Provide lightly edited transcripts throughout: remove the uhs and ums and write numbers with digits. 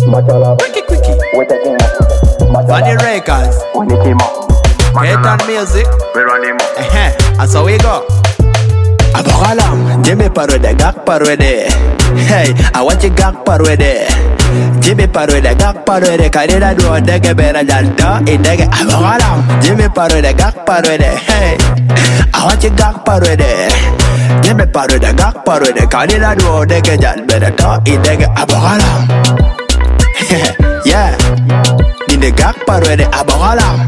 Quickie. Bunny Records. Gaetan Music. And so we go. Abogalam, Jimmy Parwede, Gak Parwede. Hey, I want you Gak Parwede. Jimmy Parwede, Gak Parwede. Kadida do dege bera jalta. Idege abogalam, Jimmy Parwede, Gak Parwede. Hey, I want you Gak Parwede. Jimmy Parwede, Gak Parwede. Kadida do dege jal bera ta. Idege abogalam. Yeah, Dide Gak Parwede, abogalam.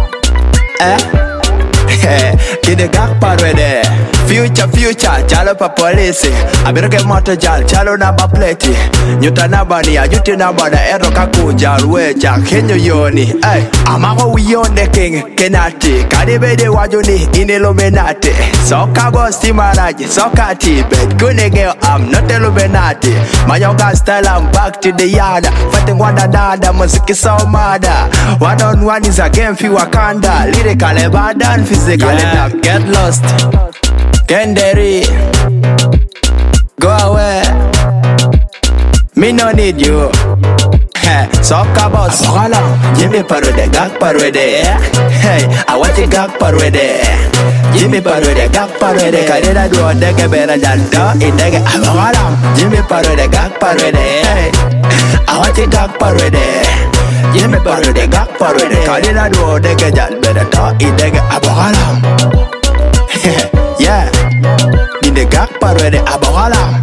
Dide Gak Parwede. Future, chalo pa polisi. Abiroke moto jal, chalo naba pleti. Nyuta naba ni, ajuti naba da ero kaku jal wecha. Kenyo yoni, ay. Amako wiyonde king, kenati. Kadibede wajuni, iniluminati. Soka gosti maraji, soka tibet. Kunigeo, I'm not illuminati. Mayoga style, I'm back to the yard. Fighting one another, musiki so mada. One on one is a game for Wakanda. Lyrically bad and physically not get lost. Kenderi, go away. Me no need you. Soca boss, Jimmy Parwede, Gak Parwede. Hey, I want you Gak Parwede. Jimmy Parwede, Gak Parwede. Kadida do dege bera jalta. Idege abogalam, Jimmy Parwede, Gak Parwede. Hey, I want you Gak Parwede. Jimmy Parwede, Gak Parwede. Kadida do dege jal bera ta. Idege abogalam. Yeah, Dide Gak Parwede, abogalam.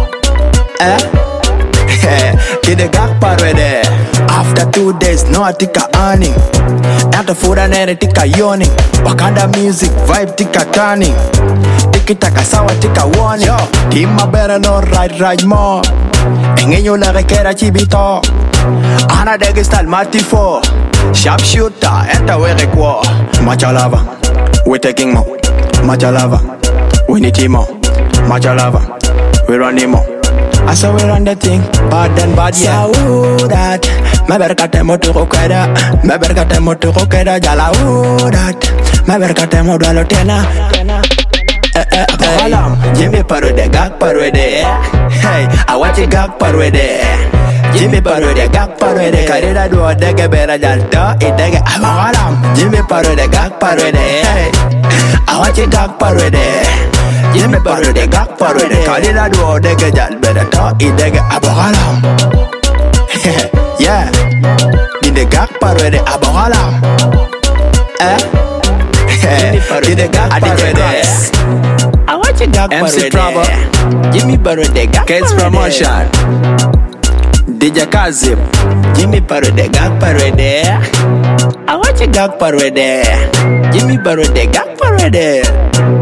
Dide Gak Parwede. After 2 days, no atika earning. After food and air, tika yawning. Wakanda music, vibe tika turning. Tiki taka sawa tika warning. Tima better no ride more. Engenyo la rekera chibito. Ana dege style matifo. Sharp shooter, enter we rekwa. Much lava, we taking more. Much lava, we need him more. Much lava, we running more. I saw we run the thing, bad and bad, yeah. That my berkate moto queda, my berkate moto queda, jala that my berkate modalo tena. Abogalam, Jimmy Parwede, Gak Parwede. Hey, I want you Gak Parwede. Jimmy Parwede, Gak Parwede. Kadida do dege bera jalta. Idege abogalam, Jimmy Parwede, Gak Parwede. Hey, I want you Gak Parwede. Jimmy Parwede, Gak Parwede. Kadida do dege jal bera ta. Idege abogalam. Yeah, Dide Gak Parwede, abogalam. Dide Gak Parwede. I want you Gak Parwede. MC Trouble, Jimmy Parwede, Gak Parwede. Case Promotion, DJ Kazip, Jimmy Parwede, Gak Parwede. I want you Gak Parwede. Jimmy Parwede, Gak Parwede.